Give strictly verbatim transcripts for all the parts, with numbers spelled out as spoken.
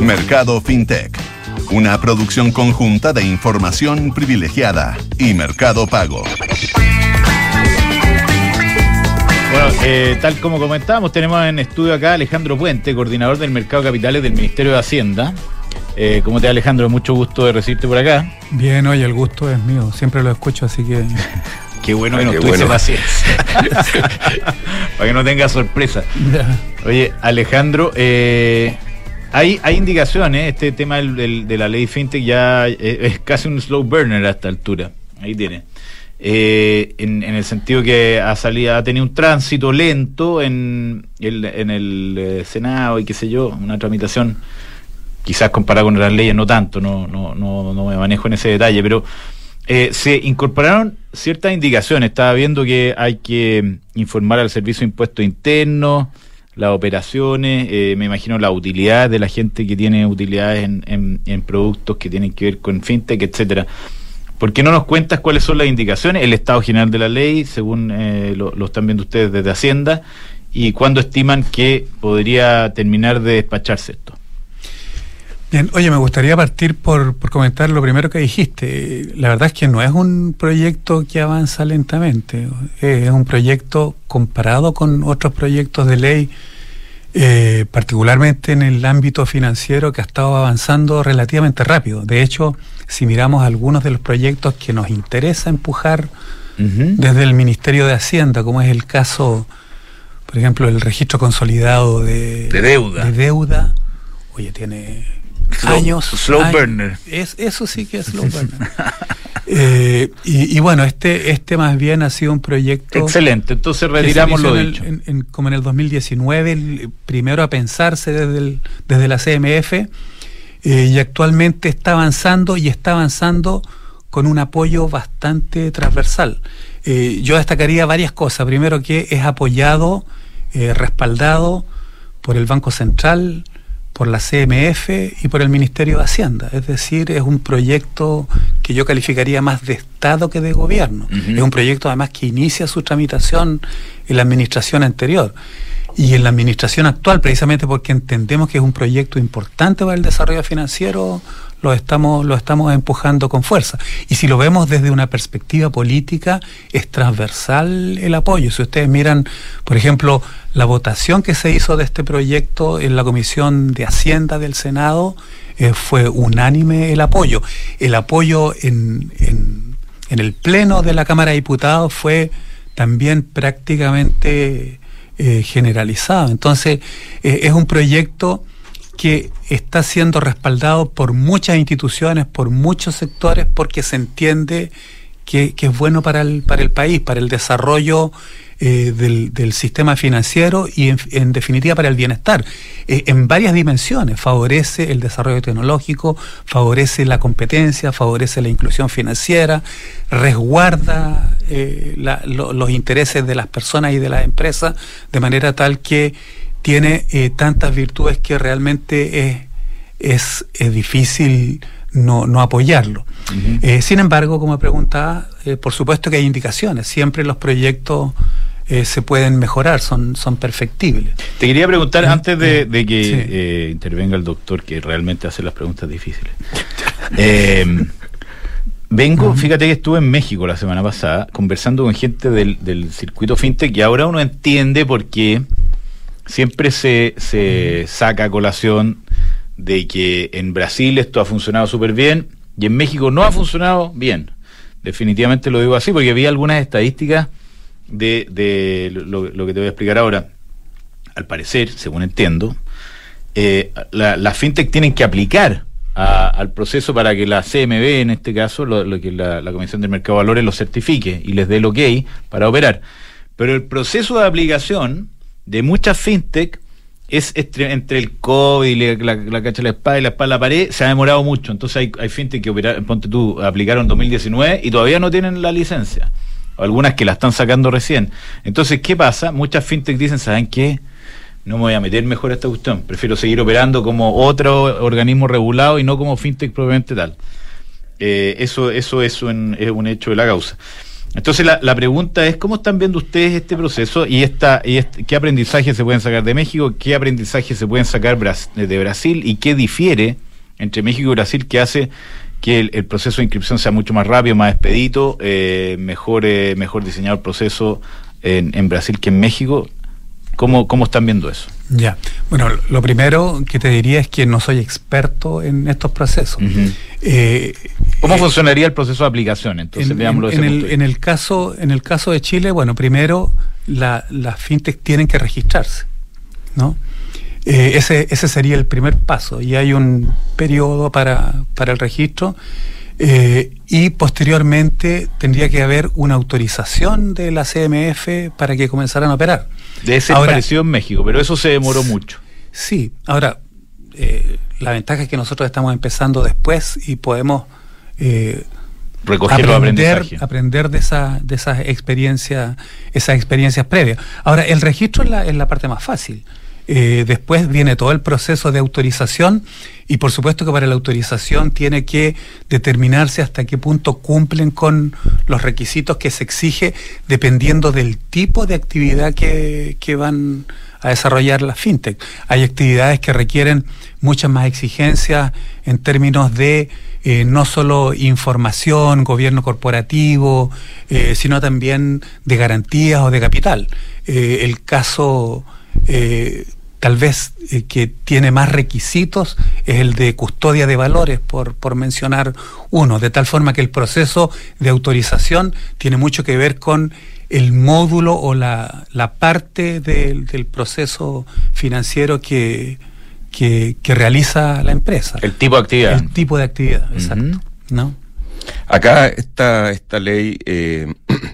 Mercado FinTech, una producción conjunta de Información Privilegiada y Mercado Pago. Bueno, eh, tal como comentábamos, tenemos en estudio acá a Alejandro Puente, coordinador del Mercado de Capitales del Ministerio de Hacienda. Eh, ¿Cómo te va, Alejandro? Mucho gusto de recibirte por acá. Bien, oye, el gusto es mío, siempre lo escucho, así que... Qué bueno que ah, nos tuviese paciencia. Para que no tenga sorpresa. Ya. Oye, Alejandro, eh, hay, hay indicaciones, este tema del, del, de la ley FinTech ya es, es casi un slow burner a esta altura. Ahí tiene. Eh, en, en el sentido que ha salido, ha tenido un tránsito lento en el, en el eh, Senado y qué sé yo, una tramitación quizás comparado con las leyes no tanto, no, no, no, no me manejo en ese detalle, pero eh, se incorporaron ciertas indicaciones. Estaba viendo que hay que informar al Servicio de Impuestos Internos, las operaciones, eh, me imagino la utilidad de la gente que tiene utilidades en, en, en productos que tienen que ver con FinTech, etcétera. ¿Por qué no nos cuentas cuáles son las indicaciones, el estado general de la ley, según eh, lo, lo están viendo ustedes desde Hacienda, y cuándo estiman que podría terminar de despacharse esto? Bien, oye, me gustaría partir por, por comentar lo primero que dijiste. La verdad es que no es un proyecto que avanza lentamente, es un proyecto comparado con otros proyectos de ley, eh, particularmente en el ámbito financiero, que ha estado avanzando relativamente rápido. De hecho, si miramos algunos de los proyectos que nos interesa empujar uh-huh. desde el Ministerio de Hacienda, como es el caso, por ejemplo, el registro consolidado de, de deuda. De deuda, oye, tiene... Slow, años slow años, burner. Es, eso sí que es slow burner. eh, y, y bueno, este este más bien ha sido un proyecto... Excelente, entonces retiramos lo en dicho. El, en, en, como en el dos mil diecinueve, el primero a pensarse desde, el, desde la C M F, eh, y actualmente está avanzando y está avanzando con un apoyo bastante transversal. Eh, yo destacaría varias cosas. Primero, que es apoyado, eh, respaldado por el Banco Central, por la C M F y por el Ministerio de Hacienda. Es decir, es un proyecto que yo calificaría más de Estado que de gobierno. Uh-huh. Es un proyecto además que inicia su tramitación en la administración anterior y en la administración actual, precisamente porque entendemos que es un proyecto importante para el desarrollo financiero, lo estamos, lo estamos empujando con fuerza. Y si lo vemos desde una perspectiva política, es transversal el apoyo. Si ustedes miran, por ejemplo, la votación que se hizo de este proyecto en la Comisión de Hacienda del Senado, eh, fue unánime el apoyo. El apoyo en, en, en el Pleno de la Cámara de Diputados fue también prácticamente eh, generalizado. Entonces, eh, es un proyecto que está siendo respaldado por muchas instituciones, por muchos sectores, porque se entiende que, que es bueno para el, para el país, para el desarrollo eh, del, del sistema financiero y en, en definitiva para el bienestar, eh, en varias dimensiones. Favorece el desarrollo tecnológico, favorece la competencia, favorece la inclusión financiera, resguarda eh, la, lo, los intereses de las personas y de las empresas, de manera tal que tiene eh, tantas virtudes que realmente es, es, es difícil no, no apoyarlo. Uh-huh. Eh, sin embargo, como preguntaba, eh, por supuesto que hay indicaciones. Siempre los proyectos eh, se pueden mejorar, son, son perfectibles. Te quería preguntar, ¿Eh? antes de, de que sí. eh, intervenga el doctor, que realmente hace las preguntas difíciles. eh, vengo, uh-huh. fíjate que estuve en México la semana pasada conversando con gente del, del circuito FinTech, y ahora uno entiende por qué siempre se, se saca a colación de que en Brasil esto ha funcionado súper bien y en México no ha funcionado bien. Definitivamente lo digo así, porque vi algunas estadísticas de, de lo, lo que te voy a explicar ahora. Al parecer, según entiendo, eh, la, las fintech tienen que aplicar a, al proceso para que la C M B, en este caso, lo, lo que la, la Comisión del Mercado de Valores, lo certifique y les dé el ok para operar. Pero el proceso de aplicación de muchas fintech es entre, entre el COVID y la, la, la cacha de la espada y la espada de la pared, se ha demorado mucho. Entonces hay, hay fintech que operaron, ponte tú, aplicaron en dos mil diecinueve y todavía no tienen la licencia, o algunas que la están sacando recién. Entonces, ¿qué pasa? Muchas fintech dicen, ¿saben qué? No me voy a meter mejor a esta cuestión, prefiero seguir operando como otro organismo regulado y no como fintech propiamente tal. Eh, eso eso es un, es un hecho de la causa. Entonces la, la pregunta es, ¿cómo están viendo ustedes este proceso y esta y este, qué aprendizaje se pueden sacar de México, qué aprendizaje se pueden sacar de Brasil y qué difiere entre México y Brasil que hace que el, el proceso de inscripción sea mucho más rápido, más expedito, eh, mejor, eh, mejor diseñado el proceso en, en Brasil que en México? ¿Cómo, ¿Cómo están viendo eso? Ya, bueno, lo primero que te diría es que no soy experto en estos procesos. Uh-huh. eh, ¿Cómo eh, funcionaría el proceso de aplicación? Entonces, en, veámoslo en, en, el, en el caso en el caso de Chile, bueno, primero la, las fintech tienen que registrarse, ¿no? Eh, ese ese sería el primer paso y hay un periodo para para el registro. Eh, y posteriormente tendría que haber una autorización de la C M F para que comenzaran a operar. Debe ser ahora, parecido en México, pero eso se demoró mucho. Sí, ahora, eh, la ventaja es que nosotros estamos empezando después y podemos eh, recoger los aprendizajes, aprender de esa, de esas experiencias, esas experiencias previas. Ahora, el registro es la, es la parte más fácil. Eh, después viene todo el proceso de autorización y por supuesto que para la autorización tiene que determinarse hasta qué punto cumplen con los requisitos que se exige dependiendo del tipo de actividad que, que van a desarrollar las fintech. Hay actividades que requieren muchas más exigencias en términos de eh, no solo información, gobierno corporativo, eh, sino también de garantías o de capital. Eh, el caso Eh, tal vez eh, que tiene más requisitos es el de custodia de valores, por, por mencionar uno, de tal forma que el proceso de autorización tiene mucho que ver con el módulo o la, la parte del, del proceso financiero que, que, que realiza la empresa. El tipo de actividad. El tipo de actividad, uh-huh. Exacto. ¿No? Acá esta, esta ley eh,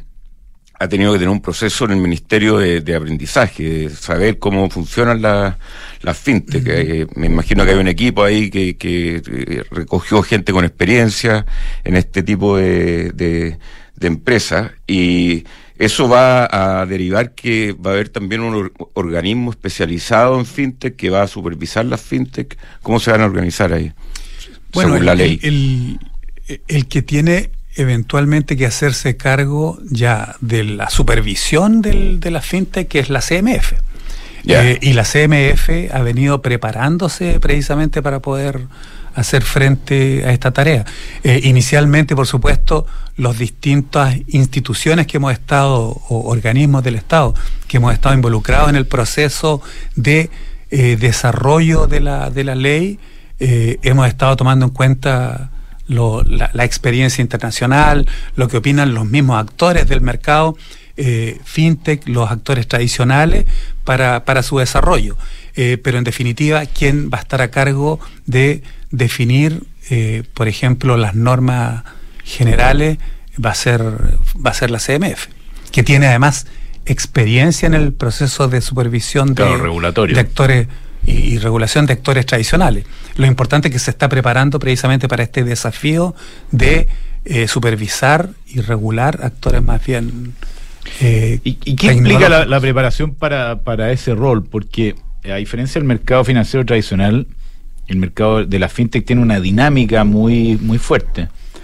ha tenido que tener un proceso en el Ministerio de, de Aprendizaje, de saber cómo funcionan las la fintech. Uh-huh. Eh, me imagino que hay un equipo ahí que, que eh, recogió gente con experiencia en este tipo de, de, de empresas, y eso va a derivar que va a haber también un or- organismo especializado en fintech que va a supervisar las fintech. ¿Cómo se van a organizar ahí? Bueno, según el, la ley. El, el, el que tiene eventualmente que hacerse cargo ya de la supervisión del, de la fintech, que es la C M F. Yeah. Eh, y la C M F ha venido preparándose precisamente para poder hacer frente a esta tarea. Eh, inicialmente, por supuesto, las distintas instituciones que hemos estado, o organismos del Estado, que hemos estado involucrados en el proceso de eh, desarrollo de la, de la ley, eh, hemos estado tomando en cuenta Lo, la, la experiencia internacional, lo que opinan los mismos actores del mercado, eh, fintech, los actores tradicionales, para, para su desarrollo. Eh, pero en definitiva, ¿quién va a estar a cargo de definir, eh, por ejemplo, las normas generales? Va a ser, va a ser la C M F, que tiene además experiencia en el proceso de supervisión de, claro, regulatorio, de actores y, y regulación de actores tradicionales. Lo importante es que se está preparando precisamente para este desafío de eh, supervisar y regular actores más bien eh, ¿Y, ¿Y qué implica la, la preparación para, para ese rol? Porque a diferencia del mercado financiero tradicional, el mercado de la fintech tiene una dinámica muy, muy fuerte.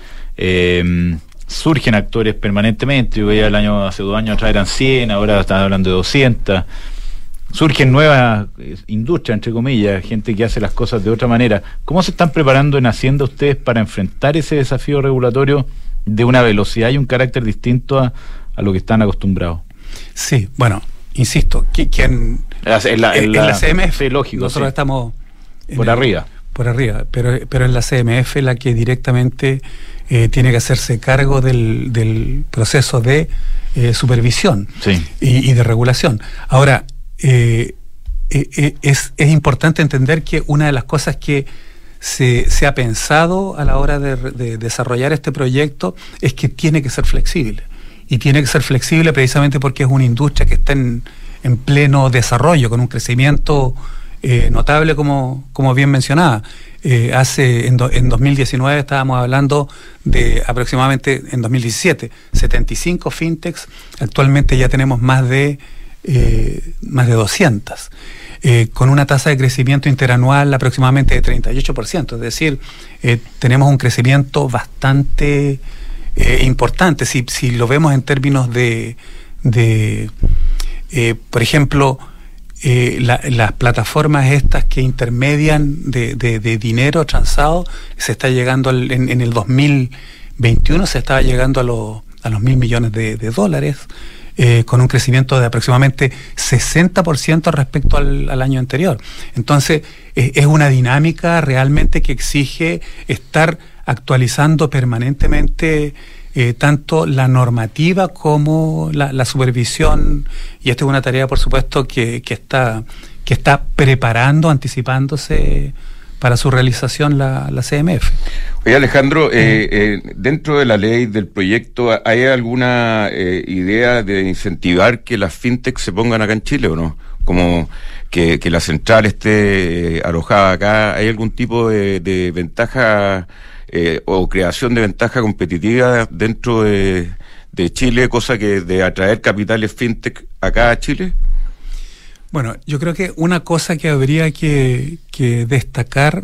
Eh, surgen actores permanentemente. Yo veía el año, hace dos años atrás eran cien, ahora están hablando de doscientas. Surgen nuevas eh, industrias, entre comillas, gente que hace las cosas de otra manera. ¿Cómo se están preparando en Hacienda ustedes para enfrentar ese desafío regulatorio de una velocidad y un carácter distinto a, a lo que están acostumbrados? Sí, bueno, insisto, ¿quién? En la, en en la, la C M F, lógico, nosotros sí. estamos por el, arriba. Por arriba, pero, pero es la C M F la que directamente eh, tiene que hacerse cargo del, del proceso de eh, supervisión, sí. y, y de regulación. Ahora, Eh, eh, es, es importante entender que una de las cosas que se, se ha pensado a la hora de, de desarrollar este proyecto es que tiene que ser flexible, y tiene que ser flexible precisamente porque es una industria que está en, en pleno desarrollo, con un crecimiento eh, notable, como, como bien mencionaba. Eh, hace en, do, en dos mil diecinueve estábamos hablando de aproximadamente, en dos mil diecisiete, setenta y cinco fintechs. Actualmente ya tenemos más de Eh, más de doscientas, eh, con una tasa de crecimiento interanual aproximadamente de treinta y ocho por ciento, es decir, eh, tenemos un crecimiento bastante eh, importante. Si, si lo vemos en términos de, de eh, por ejemplo, eh, la, las plataformas estas que intermedian de, de, de dinero transado, se está llegando al, en, en el dos mil veintiuno se estaba llegando a los, a los mil millones de, de dólares, eh, con un crecimiento de aproximadamente sesenta por ciento respecto al, al año anterior. Entonces, eh, es una dinámica realmente que exige estar actualizando permanentemente eh, tanto la normativa como la, la supervisión, y esta es una tarea, por supuesto, que, que está que está preparando, anticipándose para su realización la, la C M F. Oye, Alejandro, eh, eh, dentro de la ley, del proyecto, ¿hay alguna eh, idea de incentivar que las fintech se pongan acá en Chile o no? Como que, que la central esté eh, alojada acá. ¿Hay algún tipo de, de ventaja eh, o creación de ventaja competitiva dentro de, de Chile, cosa que de atraer capitales fintech acá a Chile? Bueno, yo creo que una cosa que habría que, que destacar,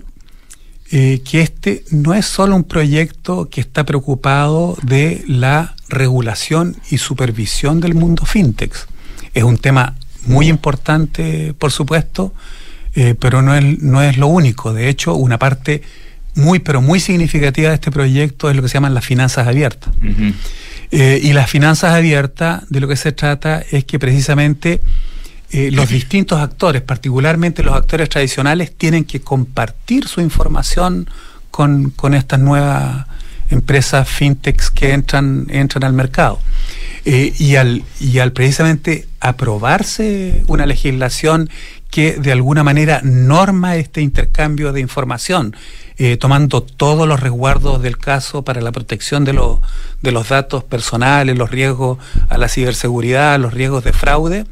eh, que este no es solo un proyecto que está preocupado de la regulación y supervisión del mundo fintech. Es un tema muy importante, por supuesto, eh, pero no es, no es lo único. De hecho, una parte muy, pero muy significativa de este proyecto es lo que se llaman las finanzas abiertas. Uh-huh. Eh, y las finanzas abiertas, de lo que se trata es que precisamente Eh, los distintos actores, particularmente los actores tradicionales, tienen que compartir su información con, con estas nuevas empresas fintechs que entran, entran al mercado. Eh, y, al, y al precisamente aprobarse una legislación que de alguna manera norma este intercambio de información, eh, tomando todos los resguardos del caso para la protección de, lo, de los datos personales, los riesgos a la ciberseguridad, los riesgos de fraude,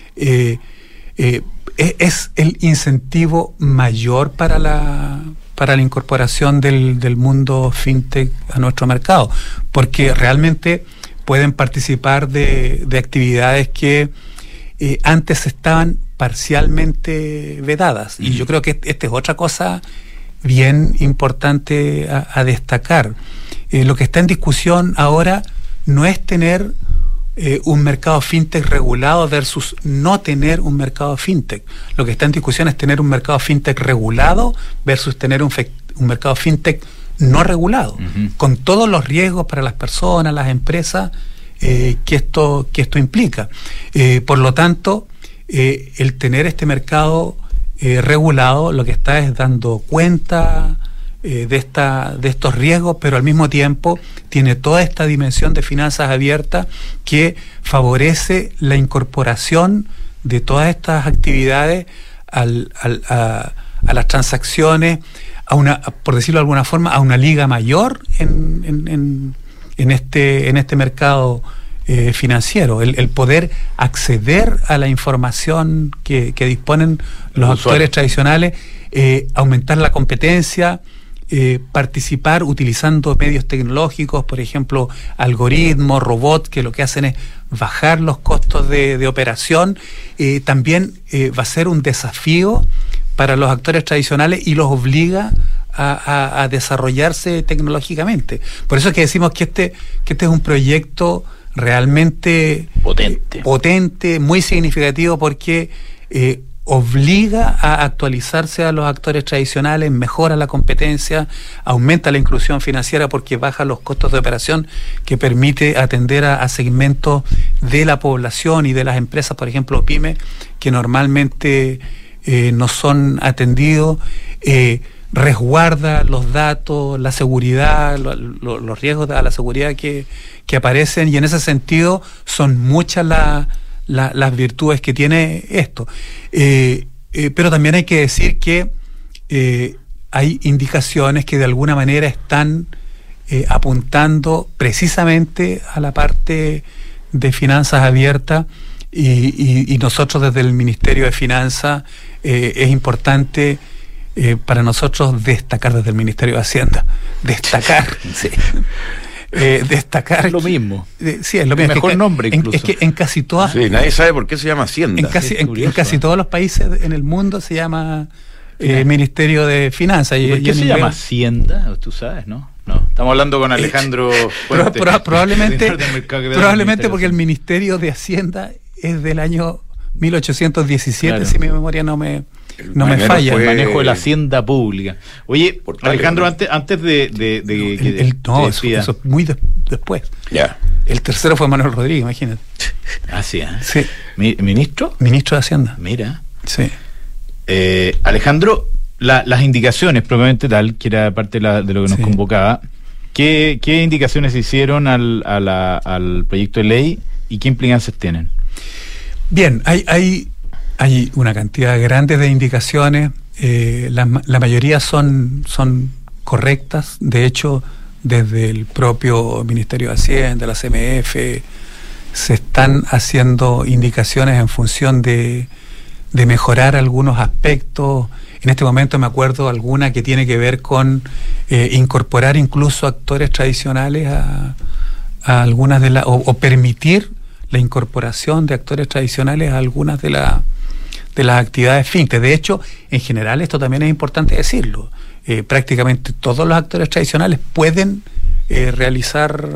Eh, eh, es el incentivo mayor para la para la incorporación del, del mundo fintech a nuestro mercado, porque realmente pueden participar de, de actividades que eh, antes estaban parcialmente vedadas. Y yo creo que esta es otra cosa bien importante a, a destacar. Eh, lo que está en discusión ahora no es tener Eh, un mercado fintech regulado versus no tener un mercado fintech. Lo que está en discusión es tener un mercado fintech regulado versus tener un, fe- un mercado fintech no regulado, uh-huh. con todos los riesgos para las personas, las empresas eh, que esto que esto implica. Eh, por lo tanto, eh, el tener este mercado eh, regulado lo que está es dando cuenta eh, de esta de estos riesgos, pero al mismo tiempo tiene toda esta dimensión de finanzas abiertas que favorece la incorporación de todas estas actividades al, al, a, a las transacciones, a una, por decirlo de alguna forma, a una liga mayor en, en, en, en este en este mercado eh, financiero. El, el poder acceder a la información que, que disponen los actores tradicionales, eh, aumentar la competencia, Eh, participar utilizando medios tecnológicos, por ejemplo, algoritmos, robots, que lo que hacen es bajar los costos de, de operación, eh, también eh, va a ser un desafío para los actores tradicionales y los obliga a, a, a desarrollarse tecnológicamente. Por eso es que decimos que este, que este es un proyecto realmente potente, eh, potente, muy significativo, porque eh, obliga a actualizarse a los actores tradicionales, mejora la competencia, aumenta la inclusión financiera porque baja los costos de operación, que permite atender a, a segmentos de la población y de las empresas, por ejemplo, pymes, que normalmente eh, no son atendidos, eh, resguarda los datos, la seguridad, lo, lo, los riesgos a la seguridad que, que aparecen, y en ese sentido son muchas las La, las virtudes que tiene esto. Eh, eh, pero también hay que decir que eh, hay indicaciones que de alguna manera están eh, apuntando precisamente a la parte de finanzas abiertas, y, y, y nosotros desde el Ministerio de Finanzas eh, es importante eh, para nosotros destacar, desde el Ministerio de Hacienda, destacar sí. Eh, destacar lo mismo eh, sí, es lo mismo, el mejor es que, nombre incluso. En, es que en casi todas sí, nadie sabe por qué se llama Hacienda. En casi, en, en casi todos los países en el mundo se llama eh, sí. Ministerio de Finanzas. ¿Y y, ¿Por qué y se inglés, llama Hacienda? Tú sabes, ¿no? No, estamos hablando con Alejandro Puente, Pro, pro, probablemente, mercado, probablemente porque el Ministerio de Hacienda es del año mil ochocientos diecisiete, claro. Si mi memoria no me no me falla. El manejo de la hacienda pública. Oye, Alejandro, ¿no? antes antes de, de, de no, que el, el, no eso, eso es muy de, después. Ya. El tercero fue Manuel Rodríguez, imagínate. Así, ¿eh? Sí. Mi, ¿Ministro? Ministro de Hacienda. Mira. Sí. Eh, Alejandro, la, las indicaciones, probablemente tal, que era parte de, la, de lo que nos sí. convocaba, ¿qué, ¿qué indicaciones se hicieron al, a la, al proyecto de ley y qué implicancias tienen? Bien, hay, hay, hay una cantidad grande de indicaciones, eh, la, la mayoría son, son correctas, de hecho, desde el propio Ministerio de Hacienda, la C M F, se están haciendo indicaciones en función de, de mejorar algunos aspectos. En este momento me acuerdo alguna que tiene que ver con eh, incorporar incluso actores tradicionales a, a algunas de las, o, o permitir la incorporación de actores tradicionales a algunas de, la, de las actividades fintech. De hecho, en general, esto también es importante decirlo, eh, prácticamente todos los actores tradicionales pueden eh, realizar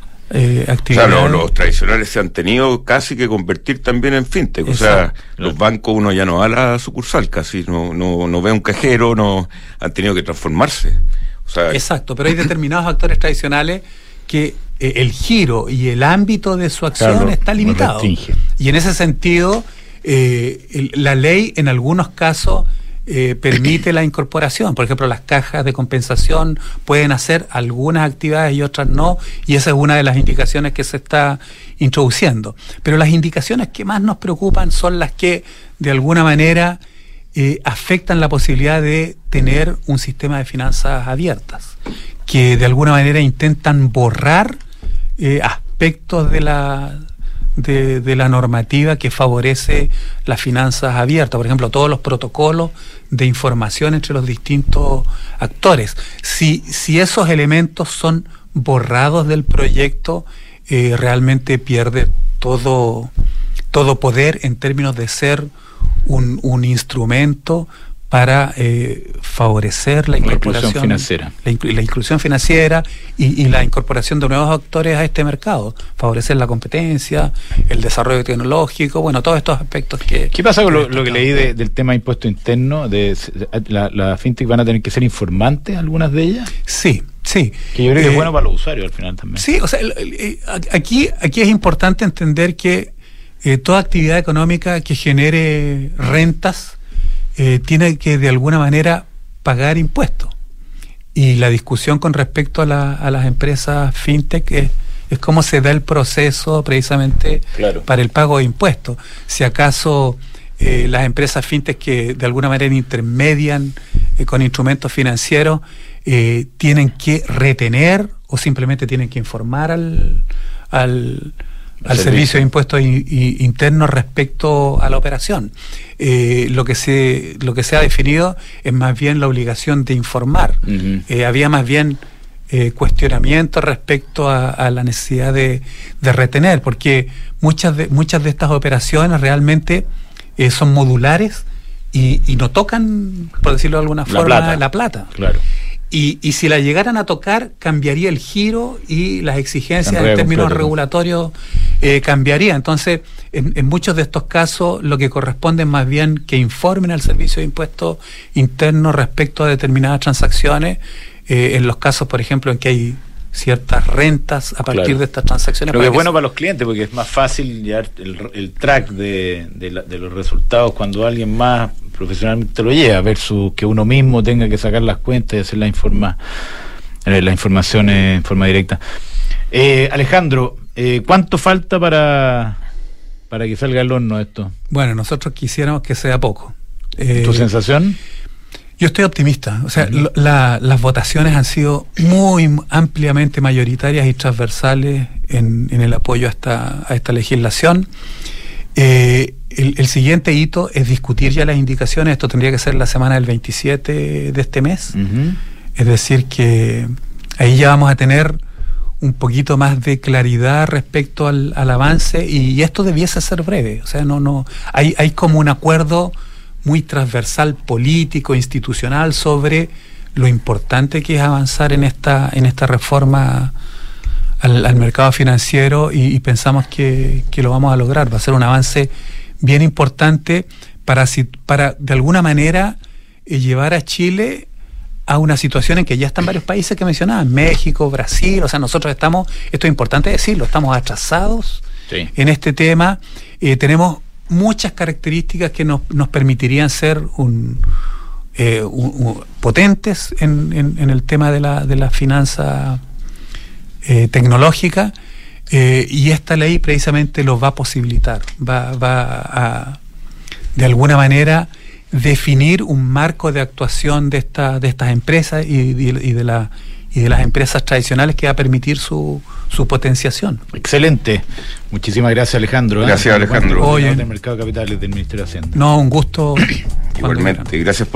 eh, actividades. O sea, los, los tradicionales se han tenido casi que convertir también en fintech. Exacto. O sea, los bancos uno ya no va a la sucursal casi, no, no, no ve un cajero, no han tenido que transformarse. O sea, exacto, pero hay determinados actores tradicionales que eh, el giro y el ámbito de su acción claro, está limitado. Y en ese sentido, eh, el, la ley en algunos casos eh, permite la incorporación. Por ejemplo, las cajas de compensación pueden hacer algunas actividades y otras no, y esa es una de las indicaciones que se está introduciendo. Pero las indicaciones que más nos preocupan son las que, de alguna manera, eh, afectan la posibilidad de tener un sistema de finanzas abiertas, que de alguna manera intentan borrar eh, aspectos de la de, de la normativa que favorece las finanzas abiertas. Por ejemplo, todos los protocolos de información entre los distintos actores. Si, si esos elementos son borrados del proyecto, eh, realmente pierde todo, todo poder en términos de ser un, un instrumento para eh, favorecer la incorporación la financiera, la, inc la inclusión financiera y, y la incorporación de nuevos actores a este mercado, favorecer la competencia, el desarrollo tecnológico, bueno, todos estos aspectos que... ¿Qué pasa con lo, lo que leí de, del tema de impuesto interno? De, la, la fintech van a tener que ser informantes, algunas de ellas. Sí, sí. Que yo creo que eh, es bueno para los usuarios al final también. Sí, o sea, el, el, aquí, aquí es importante entender que eh, toda actividad económica que genere rentas Eh, tiene que de alguna manera pagar impuestos, y la discusión con respecto a, la, a las empresas fintech es, es cómo se da el proceso precisamente claro. para el pago de impuestos. Si acaso eh, las empresas fintech que de alguna manera intermedian eh, con instrumentos financieros eh, tienen que retener o simplemente tienen que informar al, al al servicio. servicio de impuestos in, in, internos respecto a la operación. Eh, lo que se lo que se ha definido es más bien la obligación de informar. Uh-huh. Eh, había más bien eh, cuestionamiento respecto a, a la necesidad de, de retener, porque muchas de muchas de estas operaciones realmente eh, son modulares y, y no tocan, por decirlo de alguna la forma, plata. la plata. Claro. Y, y si la llegaran a tocar, cambiaría el giro y las exigencias en términos completo. regulatorios eh, cambiaría. Entonces, en, en muchos de estos casos, lo que corresponde es más bien que informen al Servicio de Impuestos Internos respecto a determinadas transacciones, eh, en los casos, por ejemplo, en que hay ciertas rentas a partir claro. de estas transacciones. Lo que es bueno para los clientes, porque es más fácil llevar el, el track de, de, la, de los resultados cuando alguien más profesionalmente lo lleva, versus que uno mismo tenga que sacar las cuentas y hacer la, informa, eh, la información eh, en forma directa. Eh, Alejandro, eh, ¿cuánto falta para, para que salga el horno esto? Bueno, nosotros quisiéramos que sea poco. Eh, ¿Tu sensación? Yo estoy optimista. O sea, uh-huh. la, las votaciones han sido muy ampliamente mayoritarias y transversales en, en el apoyo a esta, a esta legislación. Eh, el, el siguiente hito es discutir ya las indicaciones. Esto tendría que ser la semana del veintisiete de este mes. Uh-huh. Es decir, que ahí ya vamos a tener un poquito más de claridad respecto al, al avance, y esto debiese ser breve. O sea, no, no, hay, hay como un acuerdo muy transversal político, institucional, sobre lo importante que es avanzar en esta, en esta reforma al, al mercado financiero y, y pensamos que, que lo vamos a lograr. Va a ser un avance bien importante para, para de alguna manera eh, llevar a Chile a una situación en que ya están varios países que mencionaban, México, Brasil, o sea, nosotros estamos, esto es importante decirlo, estamos atrasados sí. en este tema, eh, tenemos muchas características que nos, nos permitirían ser un, eh, un, un, potentes en, en, en el tema de la, de la finanza eh, tecnológica, eh, y esta ley precisamente lo va a posibilitar, va, va a, de alguna manera, definir un marco de actuación de esta, de estas empresas y, y, y de la y de las empresas tradicionales que va a permitir su, su potenciación. Excelente. Muchísimas gracias, Alejandro. Gracias, ¿eh? Alejandro. Oye, del Mercado de Capitales del Ministerio de Hacienda. No, un gusto. Igualmente. Gracias por